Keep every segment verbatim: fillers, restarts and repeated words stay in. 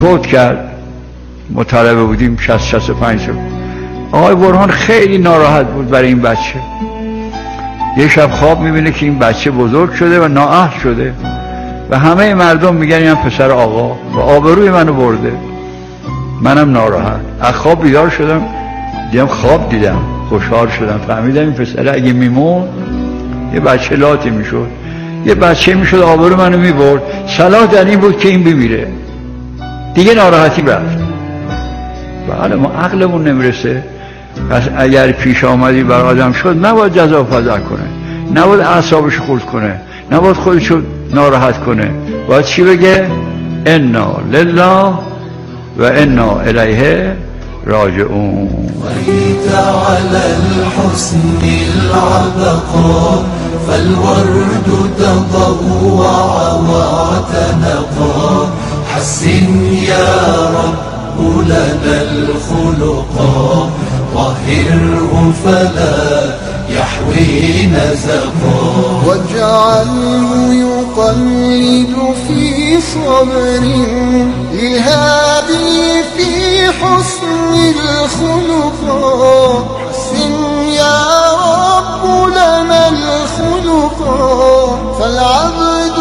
فوت کرد، مطالبه بودیم شصت شصت و پنج سال. آقای برهان خیلی ناراحت بود برای این بچه. یه شب خواب میبینه که این بچه بزرگ شده و نااهل شده و همه مردم میگن این پسر آقا و آبروی منو برده. منم ناراحت از خواب بیدار شدم، دیدم خواب دیدم، خوشحال شدم، فهمیدم این پسر اگه میمون یه بچه لاتی میشد، یه بچه میشد آبرو منو میبرد. صلاح در این بود که این بمیره، دیگه ناراحتی رفت. بله ما عقلمون نمیرسه. پس اگر پیش آمدی بر آدم شد نباید جزا و فضا کنه، نباید اعصابش خورد کنه، نباید خودشو ناراحت کنه. باید چی بگه؟ انا لله و انا الیه راجعون. بقيت على الحسن العبقى فالورد تضوع واعتنقا حسن يا رب لنا الخلقا طهره فلا يحوي نزقا واجعله يقلد في صبر لهادي في حسن الخلقا حسن يا رب لنا الخلقا فالعبد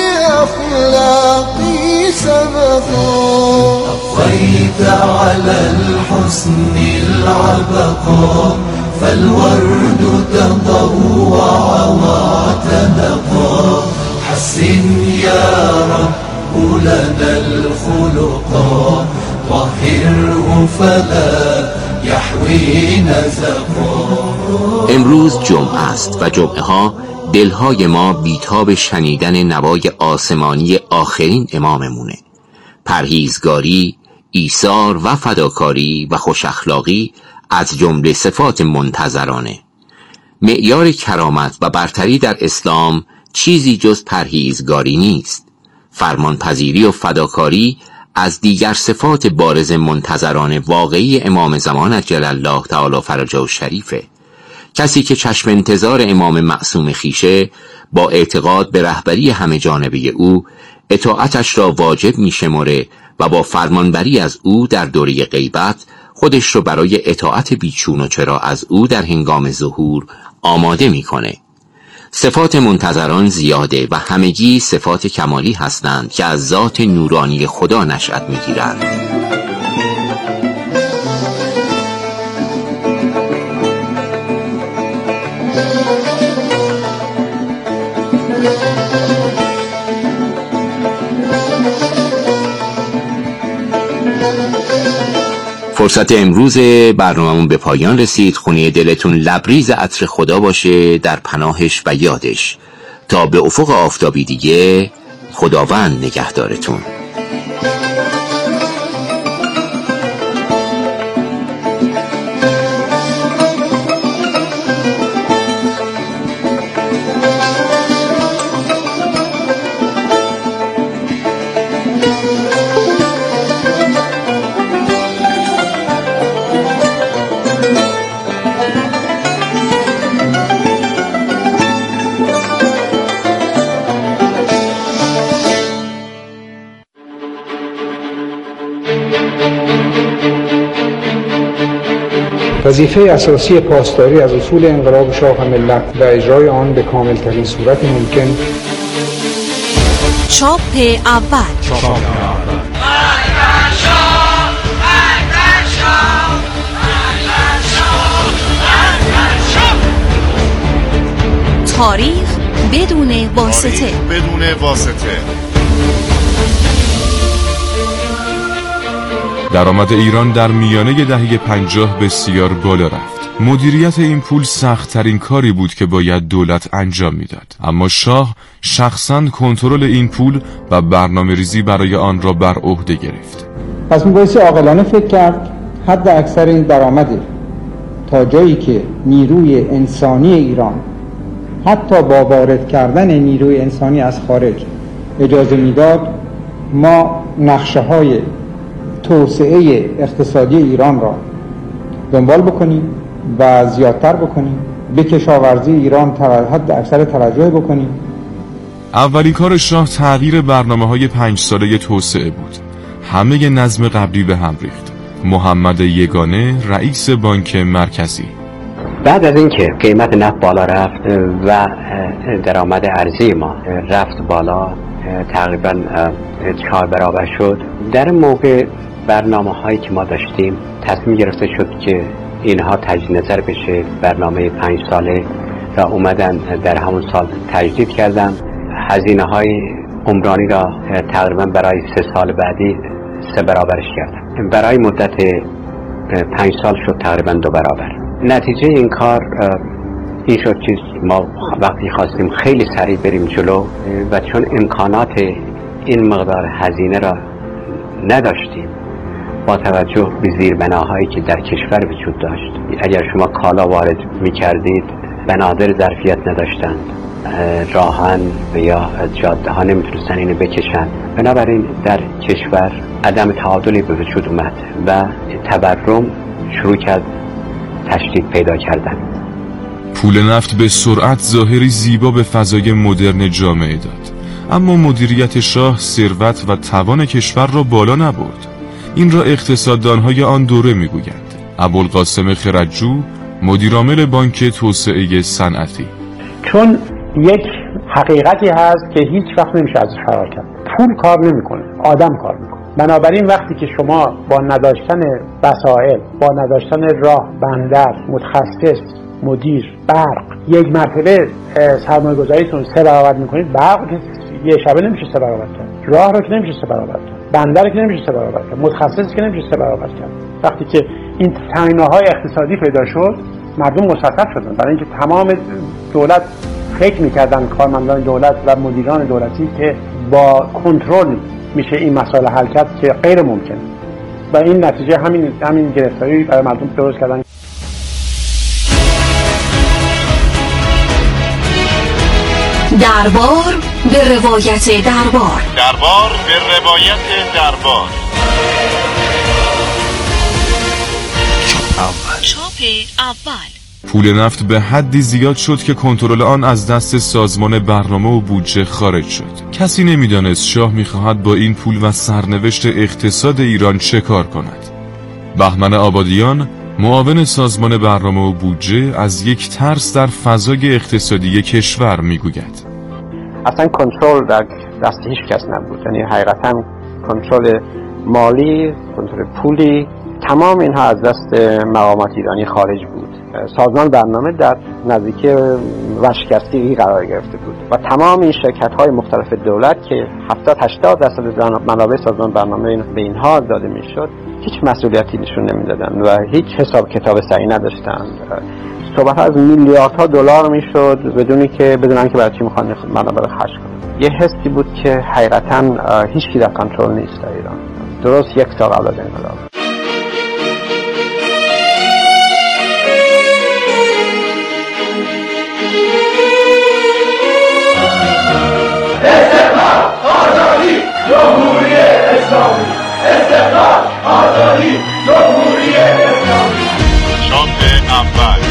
بأخلاقي سبقا أطيت على الحسن العبقا فالورد تضوع واعتنقا حسن يا رب لنا الخلقا طهره فلا يحوي نزقا. امروز جمعه است و جمعه ها دلهای ما بیتاب شنیدن نوای آسمانی آخرین اماممونه. پرهیزگاری، ایثار و فداکاری و خوش اخلاقی از جمله صفات منتظرانه. معیار کرامت و برتری در اسلام چیزی جز پرهیزگاری نیست. فرمانپذیری و فداکاری از دیگر صفات بارز منتظران واقعی امام زمان عجل الله تعالی فرجه و شریفه. کسی که چشم انتظار امام معصوم خیشه با اعتقاد به رهبری همه جانبه او اطاعتش را واجب می‌شماره و با فرمانبری از او در دوره غیبت خودش رو برای اطاعت بیچون و چرا از او در هنگام ظهور آماده می‌کنه. صفات منتظران زیاده و همگی صفات کمالی هستند که از ذات نورانی خدا نشأت می‌گیرند. فرصت امروز برنامه‌مون به پایان رسید. خونه دلتون لبریز عطر خدا باشه در پناهش و یادش. تا به افق آفتابی دیگه، خداوند نگهدارتون. وظیفه اساسی پاسداری از اصول انقلاب شاه ملت و اجرای آن به کاملترین صورت ممکن. چاپ اول تاریخ بدون واسطه. بدون واسطه. درآمد ایران در میانه دهه پنجاه بسیار بالا رفت. مدیریت این پول سخت‌ترین کاری بود که باید دولت انجام میداد. اما شاه شخصاً کنترل این پول و برنامه‌ریزی برای آن را بر عهده گرفت. پس میبایستی عاقلانه فکر کرد حد اکثر این درآمد تا جایی که نیروی انسانی ایران حتی با وارد کردن نیروی انسانی از خارج اجازه میداد، ما نقشه‌های توسعه اقتصادی ایران را دنبال بکنیم و زیادتر بکنیم، به کشاورزی ایران حد اکثر توجه بکنیم. اولین کار شاه تغییر برنامه‌های پنج ساله توسعه بود. همه نظم قبلی به هم ریخت. محمد یگانه، رئیس بانک مرکزی: بعد از اینکه قیمت نفت بالا رفت و درآمد ارزی ما رفت بالا، تقریبا چهار برابر شد، در موقع برنامه هایی که ما داشتیم تصمیم گرفته شد که اینها تجدید نظر بشه، برنامه پنج ساله، و اومدن در همون سال تجدید کردن. هزینه های عمرانی را تقریبا برای سه سال بعدی سه برابرش کردن. برای مدت پنج سال شد تقریبا دو برابر. نتیجه این کار این شد که ما وقتی خواستیم خیلی سریع بریم جلو و چون امکانات این مقدار هزینه را نداشتیم، با توجه به زیربناهایی که در کشور وجود داشت، اگر شما کالا وارد می‌کردید بنادر ظرفیت نداشتند، راهن یا جاده ها نمیتونستن اینو بکشن، بنابراین در کشور عدم تعادلی به وجود اومد و تورم شروع کرد تشدید پیدا کردن. پول نفت به سرعت ظاهری زیبا به فضای مدرن جامعه داد، اما مدیریت شاه ثروت و توان کشور را بالا نبرد. این را اقتصاددان‌های آن دوره می‌گویند. ابوالقاسم خردجو، مدیرعامل بانک توسعه صنعتی: چون یک حقیقتی هست که هیچ وقت نمیشه ازش فرار کرد، پول کار نمیکنه، آدم کار میکنه. بنابراین وقتی که شما با نداشتن وسایل، با نداشتن راه، بندر، متخصص، مدیر، برق، یک مرتبه سرمایه گذاریتون سه برابر میکنید، برق که یه شبه نمیشه سه برابر کرد، راه رو که نمیشه سه برابر کرد، بندر که نمیشه سه برابر کرد، متخصص که نمیشه سه برابر کرد. وقتی که این تامین‌های اقتصادی پیدا شد، مردم مسلط شدن، برای اینکه تمام دولت فکر میکردن، کارمندان دولت و مدیران دولتی، که با کنترل میشه این مسائل حل کرد، که غیر ممکنه. و این نتیجه همین همین گرفتاری برای مردم درست کردن. دربار به روایت دربار دربار به روایت دربار چاپ اول. پول نفت به حدی زیاد شد که کنترل آن از دست سازمان برنامه و بودجه خارج شد. کسی نمیدانست شاه میخواهد با این پول و سرنوشت اقتصاد ایران چه کار کند. بهمن آبادیان، معاون سازمان برنامه و بودجه، از یک ترس در فضای اقتصادی کشور میگوید: اصلا کنترل در دست هیچ کس نبود، یعنی حقیقتا کنترل مالی، کنترل پولی، تمام اینها از دست مقامات ایرانی خارج بود. سازمان برنامه در نزدیکی ورشکستگی قرار گرفته بود و تمام این شرکت‌های مختلف دولت که هفتاد هشتاد درصد منابع سازمان برنامه به اینها داده میشد، هیچ مسئولیتی نشون نمیدادن و هیچ حساب کتاب صحیح نداشتند. صحبت از میلیاردها دلار میشد بدونی که بدونن که برای چی میخوان منابع رو خرج کنن. یه حسی بود که حقیقتا هیچ کی در کنترل نیست در ایران. درست یک سال قبل از انقلاب. استقلال، آزادی، جمهوری اسلامی. استقلال، آزادی، جمهوری اسلامی. چاپ اول.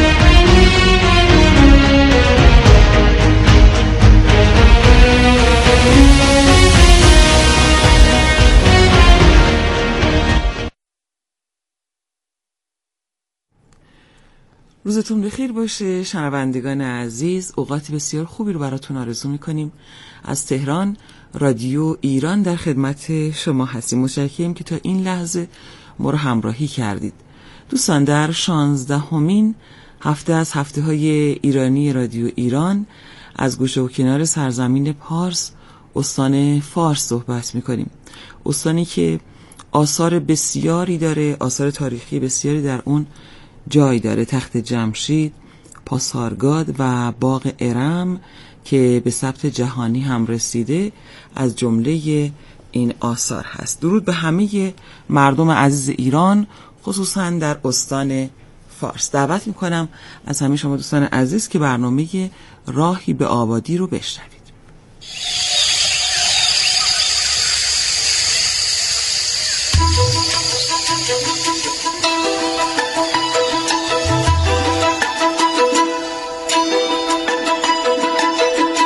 روزتون بخیر باشه شنوندگان عزیز. اوقات بسیار خوبی رو براتون آرزو میکنیم. از تهران رادیو ایران در خدمت شما هستیم. متشکریم که تا این لحظه ما رو همراهی کردید. دوستان، در شانزدهمین هفته از هفته های ایرانی رادیو ایران از گوشه و کنار سرزمین پارس، استان فارس صحبت میکنیم. استانی که آثار بسیاری داره، آثار تاریخی بسیاری در اون جای داره. تخت جمشید، پاسارگاد و باغ ارم که به ثبت جهانی هم رسیده از جمله این آثار هست. درود به همه مردم عزیز ایران، خصوصا در استان فارس. دعوت میکنم از همه شما دوستان عزیز که برنامه راهی به آبادی رو بشنوید.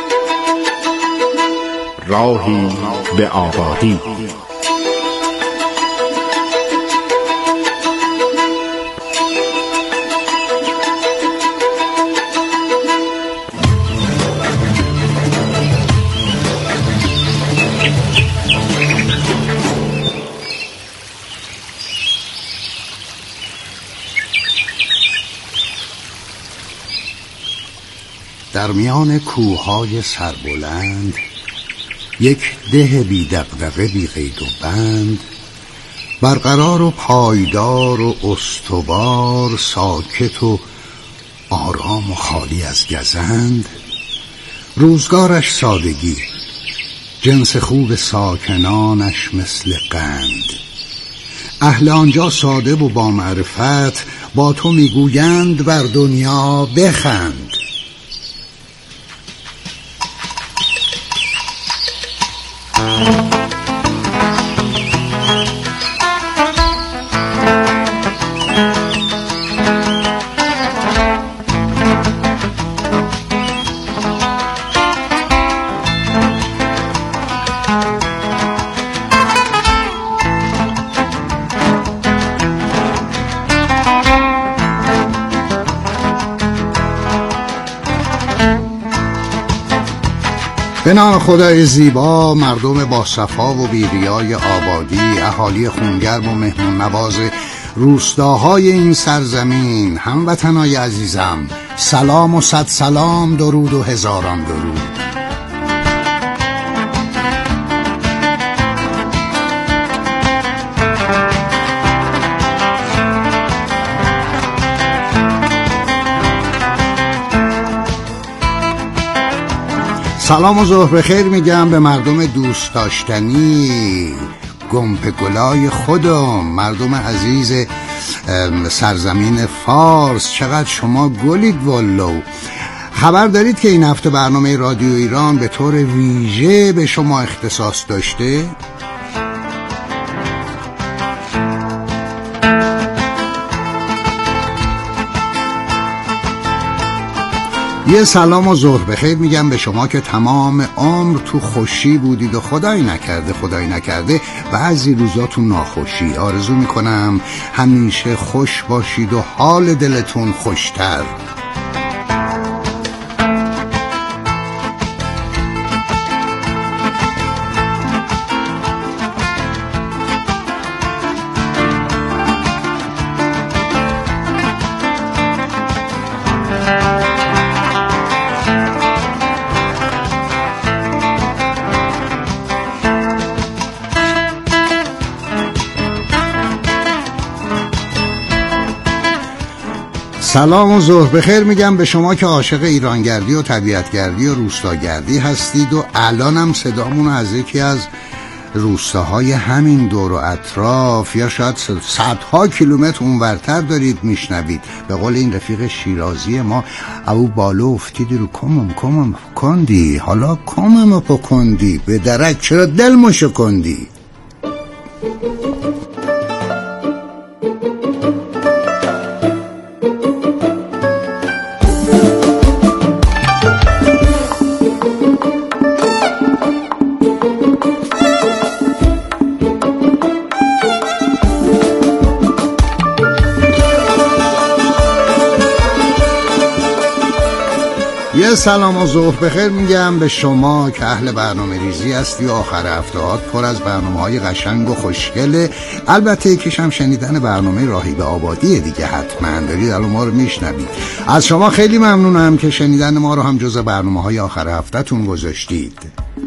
راهی به آبادی. در میان کوههای سربلند، یک ده بی دغدغه بی قید و بند، برقرار و پایدار و استوار، ساکت و آرام و خالی از گزند. روزگارش سادگی، جنس خوب ساکنانش مثل قند. اهل آنجا ساده و با معرفت، با تو میگویند بر دنیا بخند. به نام خدای زیبا، مردم با صفا و بیریای آبادی، اهالی خونگرم و مهمون نواز روستاهای این سرزمین، هموطنای عزیزم، سلام و صد سلام، درود و هزاران درود. سلام و ظهر بخیر میگم به مردم دوست داشتنی، گمپ گلای خودم، مردم عزیز سرزمین فارس. چقدر شما گلید والو. خبر دارید که این هفته برنامه رادیو ایران به طور ویژه به شما اختصاص داشته؟ یه سلام و ظهر بخیر میگم به شما که تمام عمر تو خوشی بودید و خدای نکرده خدای نکرده بعضی روزا تو ناخوشی. آرزو میکنم همیشه خوش باشید و حال دلتون خوشتر. سلام و ظهر بخیر میگم به شما که عاشق ایرانگردی و طبیعتگردی و روستاگردی هستید و الانم صدامون از یکی از روستاهای همین دور و اطراف یا شاید صدها کیلومتر اونورتر دارید میشنوید. به قول این رفیق شیرازی ما، او بالو افتیدی رو کمم کمم کندی، حالا کمم پکندی، به درک چرا دلمو شکندی. یه سلام و ظهر بخیر میگم به شما که اهل برنامه ریزی هستی و آخر هفته‌هات پر از برنامه‌های قشنگ و خوشگله. البته یکیش هم شنیدن برنامه راهی به آبادی دیگه، حتما دارید الان ما رو میشنوید. از شما خیلی ممنونم که شنیدن ما رو هم جز برنامه‌های آخر هفته‌تون گذاشتید.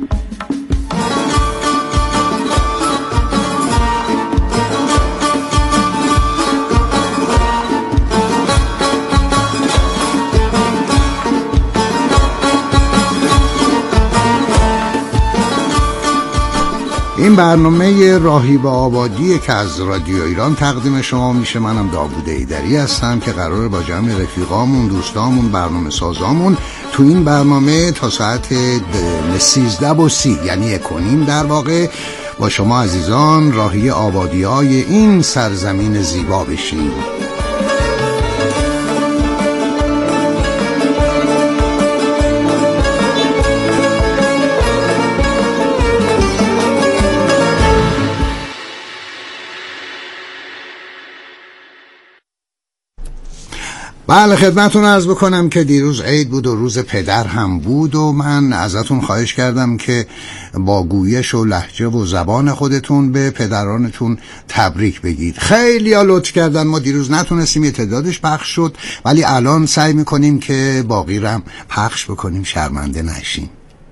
این برنامه راهی به آبادی که از رادیو ایران تقدیم شما میشه. منم داوود ایدری هستم که قراره با جمع رفیقامون، دوستامون، برنامه سازامون تو این برنامه تا ساعت سیزده و سی یعنی یک و نیم در واقع با شما عزیزان راهی آبادی های این سرزمین زیبا بشیم. بله خدمتون عرض بکنم که دیروز عید بود و روز پدر هم بود و من ازتون خواهش کردم که با گویش و لهجه و زبان خودتون به پدرانتون تبریک بگید. خیلی ها لطف کردن، ما دیروز نتونستیم، یه تعدادش پخش شد، ولی الان سعی میکنیم که باقی رم پخش بکنیم، شرمنده نشیم.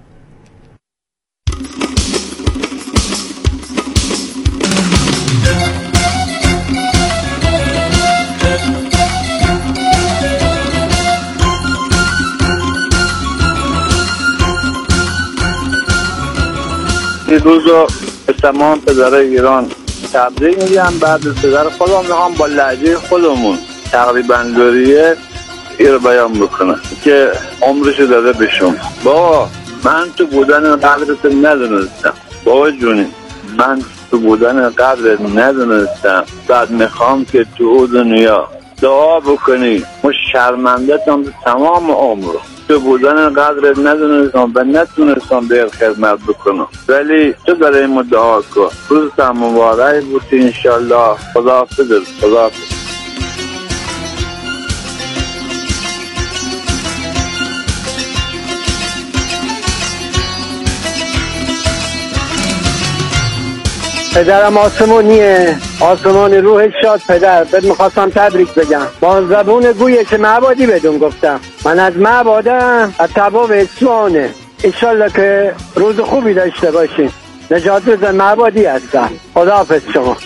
دیروز رو به تمام پدرای ایران تبریک میگم. بعد از پدر خودم میخوام با لهجه خودمون تقریبا لوریه ای رو بیان بکنم که عمرش داده بشم. بابا من تو بودن قدرت ندونستم، بابا جونی من تو بودن قدرت ندونستم. بعد میخوام که تو او دنیا دعا بکنی ما شرمنده تام تمام عمر تو بودن قدرت ندونستم و نتونستم به خدمت بکنم، ولی تو برای ما دعا کن. روزت مبارک بود انشالله. خداحافظ. خداحافظ. پدرم آسمونیه، آسمان روح شاد. پدر بهت میخواستم تبریک بگم، با زبون گویه که معبادی بدون گفتم. من از معبادم، از تباب اصفهانه. انشالله که روز خوبی داشته باشین. نجات رضا معبادی هستم. خداحافظ شما.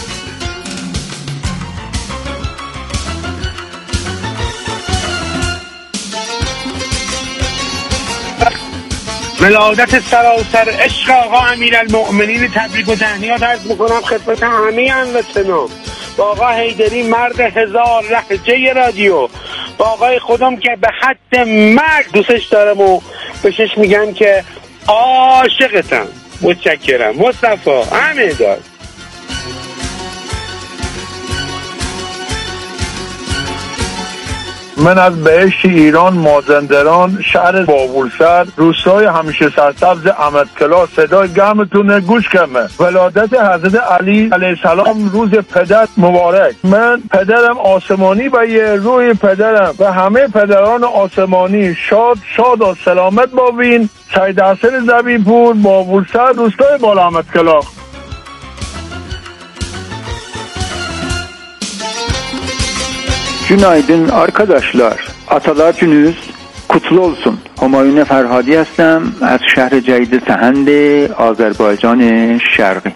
ولادت سراسر عشق آقا امیرالمؤمنین تبریک و تهنیت عرض میکنم خدمت همه هموطنان. با آقا حیدری مرد هزار لهجه رادیو، با آقای خودم که به حد مرگ دوستش دارم و بهش میگم که عاشقتم. متشکرم. مصطفی همه دار. من از بهشت ایران مازندران شهر بابولسر روستای همیشه سرسبز احمدکلا صدای گرمتون گوش کمه. ولادت حضرت علی علیه السلام روز پدر مبارک. من پدرم آسمانی و یه روی پدرم و همه پدران آسمانی شاد شاد و سلامت باوین. سید حسن زبیپور بابولسر روستای بالا احمدکلا. Günaydın arkadaşlar. Atalar gününüz kutlu olsun. Humayun Ferhadi هستم از شهر جدید سهند آذربایجان شرقی.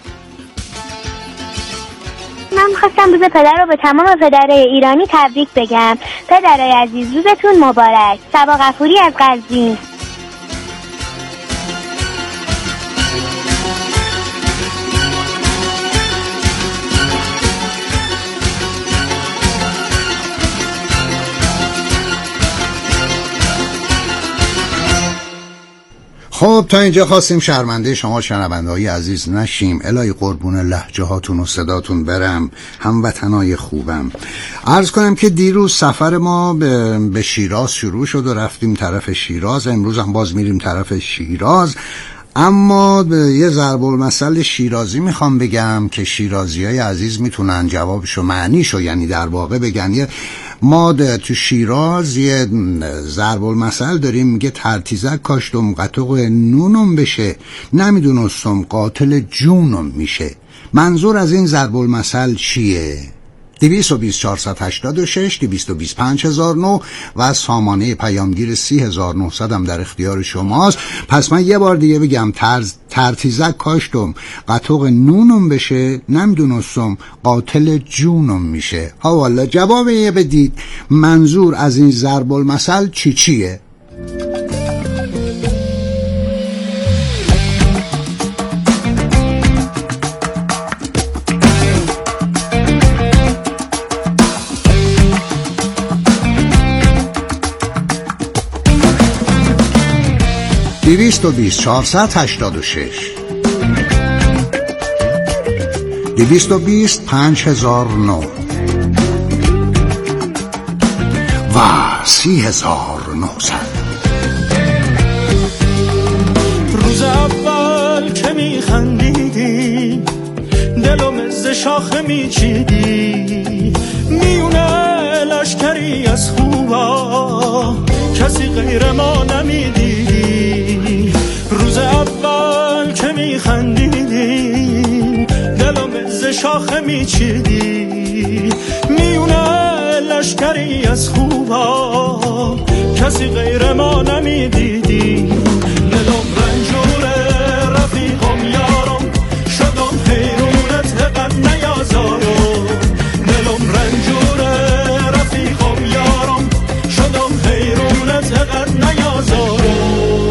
من خواستم روز پدر رو به تمام پدرای ایرانی تبریک بگم. پدرای عزیز روزتون مبارک. صبا غفوری از قزوین. خب تا اینجا خواستیم شرمنده شما شنونده‌های عزیز نشیم. الهی قربون لهجه هاتون و صداتون برم. هموطنای خوبم، عرض کنم که دیروز سفر ما به, به شیراز شروع شد و رفتیم طرف شیراز. امروز هم باز میریم طرف شیراز. اما یه ضرب المثل شیرازی میخوام بگم که شیرازی های عزیز میتونن جوابشو معنیشو یعنی در واقع بگن. یه ما تو شیراز یه ضرب المثل داریم میگه ترتیزک کاشتم قطق نونم بشه، نمیدونستم قاتل جونم میشه. منظور از این ضرب المثل چیه؟ دویست و بیست چهارصد و هشتاد و شش دویست و بیست پنج هزار و نه و سامانه پیامگیر سی هزار و نهصد هم در اختیار شماست. پس من یه بار دیگه بگم ترز ترتیزک کاشتم قطق نونم بشه، نمیدونستم قاتل جونم میشه. ها والا جواب یه بدید منظور از این ضرب المثل چی چیه؟ دویست و بیست چهارصد و هشتاد و شش دویست و بیست پنج هزار و نه و سی هزار و نهصد. روز اول که میخندیدی دلم ز شاخه میچیدی، میونه لشکری از خوبا کسی غیر ما نمیدیدی. روز اول که میخندیدی دلم ز شاخه میچیدی. میونه لشکری از خوبا کسی غیر ما نمیدیدی. دلم رنجوره رفیقم یارم شدم حیرونت قد نیازارم. دلم رنجوره رفیقم یارم شدم حیرونت قد نیازارم.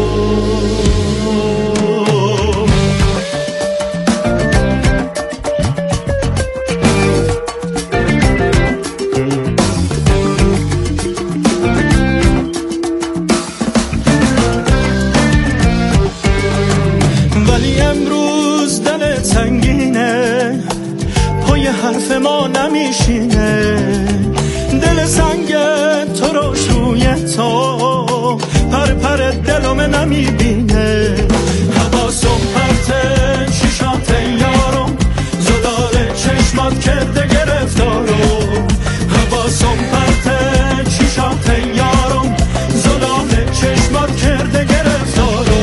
حرف ما نمیشینه. دل سنگ تو رو روی تو پر پر دلم نمیبینه. حواسم پرت شیشات یارم زدار چشمات کرده گرفتارم. حواسم پرت شیشات یارم زدار چشمات کرده گرفتارم.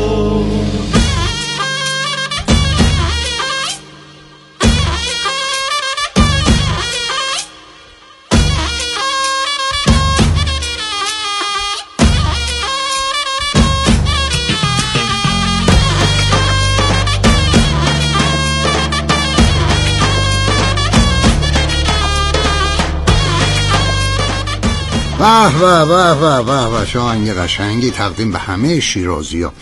به به به به به به شاهنگ قشنگی تقدیم به همه شیرازی‌ها.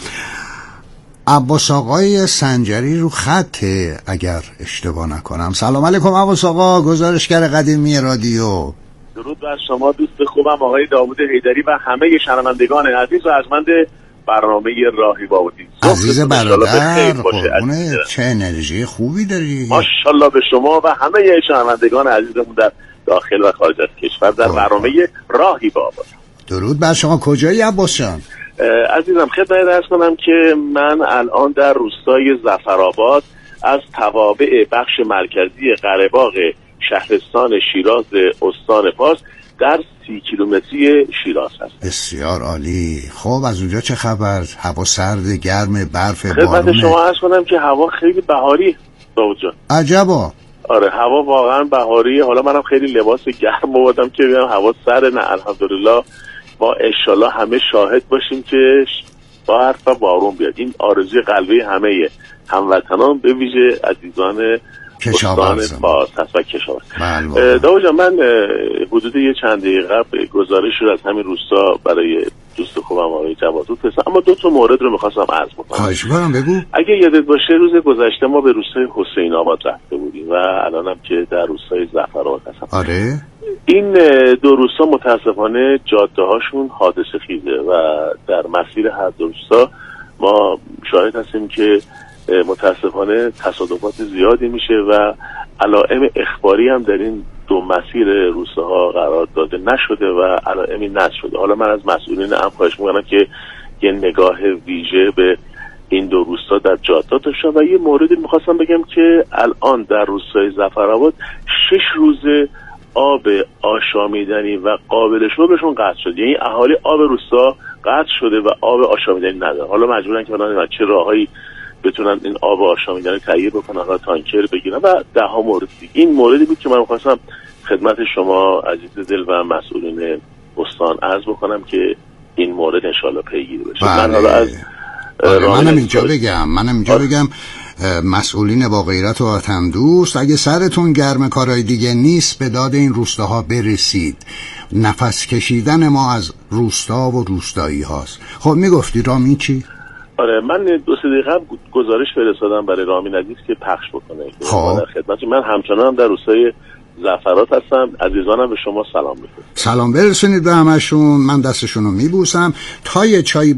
عباس آقای سنجری رو خطه اگر اشتباه نکنم. سلام علیکم عباس آقا، گزارشگر قدیمی رادیو. درود بر شما دوست خوبم آقای داوود حیدری و همه شنوندگان عزیز و ارجمند برنامه راهی بابودی. عزیز برادر قربونه، چه انرژی خوبی داری. ماشاءالله به شما و همه شنوندگان عزیزمون در داخل و خارج از کشور در برنامه راهی بابا. درود بر شما. کجایی عباس جان؟ عزیزم خدمت عرض کنم که من الان در روستای ظفرآباد از توابع بخش مرکزی قره‌باغ شهرستان شیراز استان فارس در سی کیلومتری شیراز هست. بسیار عالی. خب از اونجا چه خبر؟ هوا سرد، گرم، برف، بارونه؟ خدمت شما عرض کنم که هوا خیلی بهاری داوود جان. عجبا. آره هوا واقعا بهاری. حالا منم خیلی لباس گرم آوردم که ببینم هوا سرد. نه الحمدلله ما انشالله همه شاهد باشیم که برف و بارون بیاد. این آرزوی قلبی همه هموطنان به ویژه عزیزان کشاورز فارس هست و کشاورز. داوود جان من حدود یه چند دقیقه قبل گزارش رو از همین روستا برای دوست خوبم آقای جوادو فرستادم، اما دو تا مورد رو می‌خواستم عرض بکنم. خواهش می‌کنم بگو. اگه یادت باشه روز گذشته ما به روستای حسین آباد رفته بودیم و الانم که در روستای ظفرآباد هستم. آره. این دو روستا متاسفانه جاده‌هاشون حادثه خیزه و در مسیر هر دو روستا ما شاهد هستیم که متاسفانه تصادفات زیادی میشه و علائم اخباری هم در این دو مسیر روستاها قرار داده نشده و علائمی نشده. حالا من از مسئولین امن خواهش میکنم که یه نگاه ویژه به این دو روستا در جاده‌ها داشتن. و یه موردی میخواستم بگم که الان در روستای ظفرآباد شش روز آب آشامیدنی و قابل شربشون قطع شد. یعنی اهالی آب روستا قطع شده و آب آشامیدنی ندارن. حالا مجبورن که بنابراین چه راههایی بتونن این آب آشامیدنی تهیه بکنن و تانکر بگیرن و ده ها مورد دیگه. این موردی بود که من خواستم خدمت شما عزیز دل و مسئولین استان عرض بکنم که این مورد انشالله پیگیری بشه. بله. من حالا از آره منم اینجا بگم منم اینجا آره. بگم مسئولین با غیرت و وطن دوست، اگه سرتون گرم کارهای دیگه نیست به داد این روستاها برسید. نفس کشیدن ما از روستا و روستایی هاست. خب میگفتی رامین چی؟ آره من دو سه دقیقه گزارش فرستادم برای رامین عزیز که پخش بکنه. خب در خدمت من همچنان هم در روستای ظفرآباد هستم. عزیزانم به شما سلام می‌کنم. سلام برسونید به همشون. من دستشون رو میبوسم. تا یه چای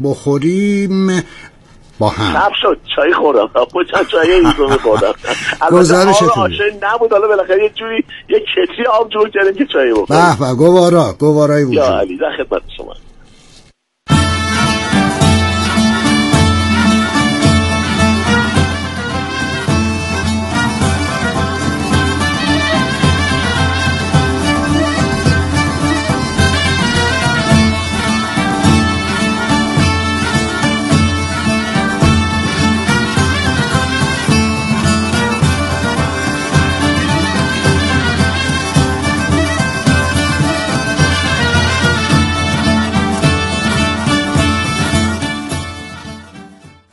بخوریم با هم. شب شد چای خوردم. با چند چای اینو می‌خوردم. گزارشتون آشه نبود. حالا بالاخره یه جوری یه کتری آب جور کردیم که چای بخوریم. به به گوارا گوارای وجود. یا علی در خدمت شما.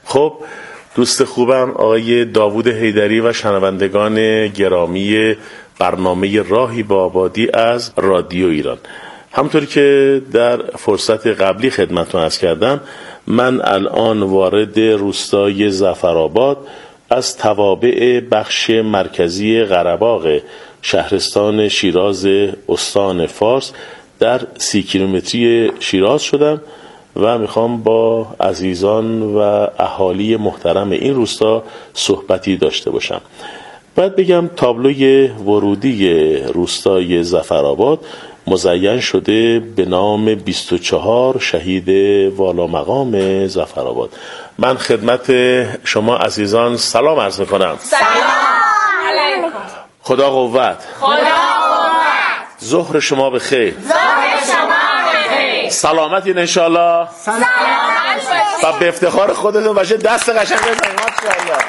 خب دوست خوبم آقای داوود حیدری و شنوندگان گرامی برنامه راهی به آبادی از رادیو ایران، همونطوری که در فرصت قبلی خدمتتون عرض کردم، من الان وارد روستای ظفرآباد از توابع بخش مرکزی قره‌باغ شهرستان شیراز استان فارس در سی کیلومتری شیراز شدم و میخوام با عزیزان و اهالی محترم این روستا صحبتی داشته باشم. باید بگم تابلوی ورودی روستای ظفرآباد مزین شده به نام بیست و چهار شهید والا مقام ظفرآباد. من خدمت شما عزیزان سلام عرض میکنم. سلام علیکم. خدا قوت. خدا قوت. ظهر شما بخیر. ظهر شما بخیر. سلامتین انشالله. سلامت و به افتخار خودتون باشه دست قشنگ بزنید. ماشاءالله.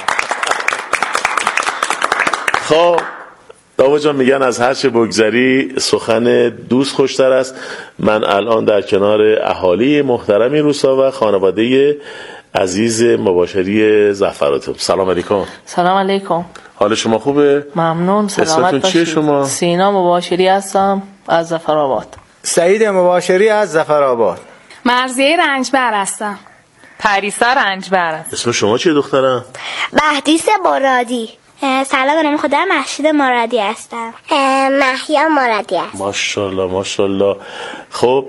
خب داوود جان میگن از هر چه بگذری سخن دوست خوشتر است. من الان در کنار اهالی محترم این روستا و خانواده عزیز مباشری ظفرآباد. سلام علیکم. سلام علیکم. حال شما خوبه؟ ممنون، سلامت باشید. چیه شما؟ سینا مباشری هستم از ظفرآباد. سعید مباشری از ظفرآباد. مرضیه رنجبر هستم. پریسا رنجبر هستم. اسم شما چیه دخترم؟ مهدیس مرادی. سلام، به نام خدا مهشید مرادی هستم. محیا مرادی هستم. ماشاءالله ماشاءالله. خب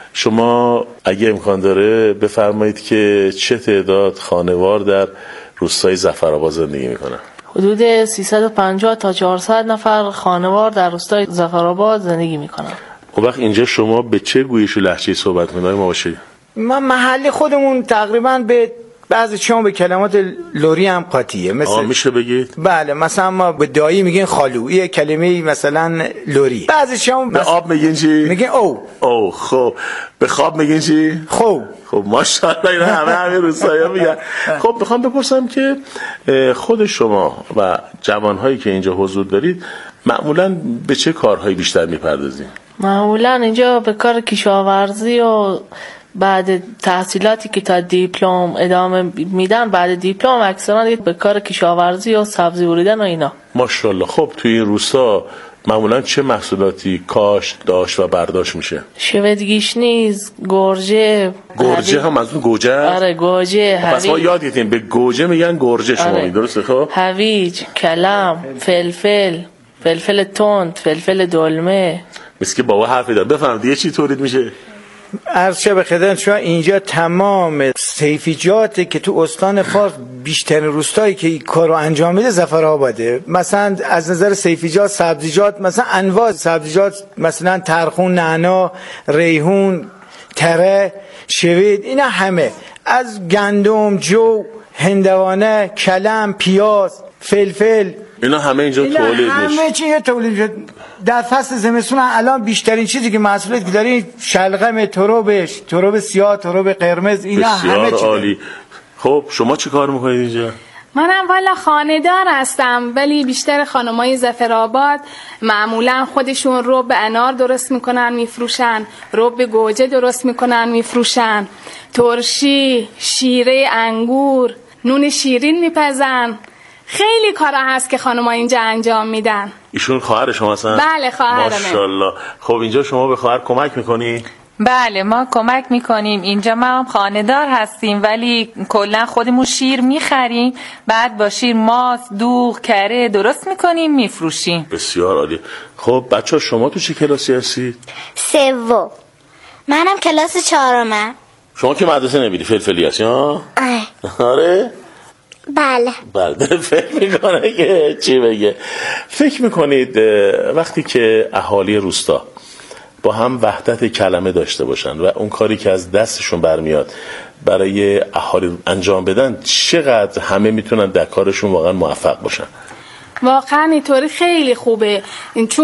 شما اگه امکان داره بفرمایید که چه تعداد خانوار در روستای ظفرآباد زندگی میکنن؟ حدود سیصد و پنجاه تا چهارصد نفر خانوار در روستای ظفرآباد زندگی میکنن. اون وقت اینجا شما به چه گویش و لهجه‌ای صحبت می‌کنید مباشری؟ ما محلی خودمون تقریبا به بعضی چون به کلمات لوری هم قاطیه. مثل میشه بگید؟ بله، مثلا ما به دایی میگین خالو، یه کلمه مثلا لوری. بعضی چون به آب میگین چی؟ میگین او. او. خب به خواب میگین چی؟ خوب. خب ماشاءالله اینا همه همه روستایا میگن. خب بخوام بپرسم که خود شما و جوانهایی که اینجا حضور دارید معمولا به چه کارهایی بیشتر میپردازید؟ معمولا اینجا به کار کشاورزی و بعد تحصیلاتی که تا دیپلم ادامه میدن، بعد دیپلم اکثرا به کار کشاورزی و سبزی بریدن و اینا. ماشاءالله. خب توی این روستا معمولا چه محصولاتی کاشت داشت و برداشت میشه؟ شودگیشنیز، گرجه. گرجه هم از اون گوجه؟ آره گوجه. پس ما یاد گرفتیم به گوجه میگن گرجه. شما آره. درسته؟ خب هویج، کلم، فلفل، فلفل تند، فلفل دلمه. مثل که بابا حرفی داره. بفهم دیگه چی تولید میشه؟ عرض شه به خدمت شما اینجا تمام سیفیجاتی که تو استان فارس بیشتر روستایی که این کارو انجام میده ظفرآباده. مثلا از نظر سیفیجات، سبزیجات، مثلا انواع سبزیجات، مثلا ترخون، نعنا، ریحون، تره، شوید، اینا همه از گندم، جو، هندوانه، کلم، پیاز، فلفل، اینا همه اینجا تولید میشه. همه چیه تولید میشه. در فصل زمستون الان بیشترین چیزی که محصولاتی که دارین شلغم، تروبش، تروب سیاه، تروب قرمز، اینا همه چی. عالی. خب شما چی کار میکنید اینجا؟ منم والا خانه‌دار هستم، ولی بیشتر خانمای ظفرآباد معمولا خودشون رب انار درست میکنن میفروشن، رب گوجه درست میکنن میفروشن، ترشی، شیره انگور، نون شیرین میپزن. خیلی کارا هست که خانم‌ها اینجا انجام میدن. ایشون خواهر شما هستن؟ بله خواهرمه. ماشاءالله. خب اینجا شما به خواهر کمک میکنی؟ بله ما کمک میکنیم. اینجا ما هم خانه‌دار هستیم ولی کلا خودمون شیر میخریم، بعد با شیر ماست، دوغ، کره درست میکنیم میفروشیم. بسیار عالی. خب بچه شما تو چه کلاسی هستید؟ سوم. منم کلاس چهارمم. شما که مدرسه نمیری فلفلی هستی ها؟ آره؟ بله. بله فکر میکنه که چی بگه. فکر میکنید وقتی که اهالی روستا با هم وحدت کلمه داشته باشن و اون کاری که از دستشون برمیاد برای اهالی انجام بدن، چقدر همه میتونن در کارشون واقعا موفق باشن؟ واقعا اینطوری خیلی خوبه. چون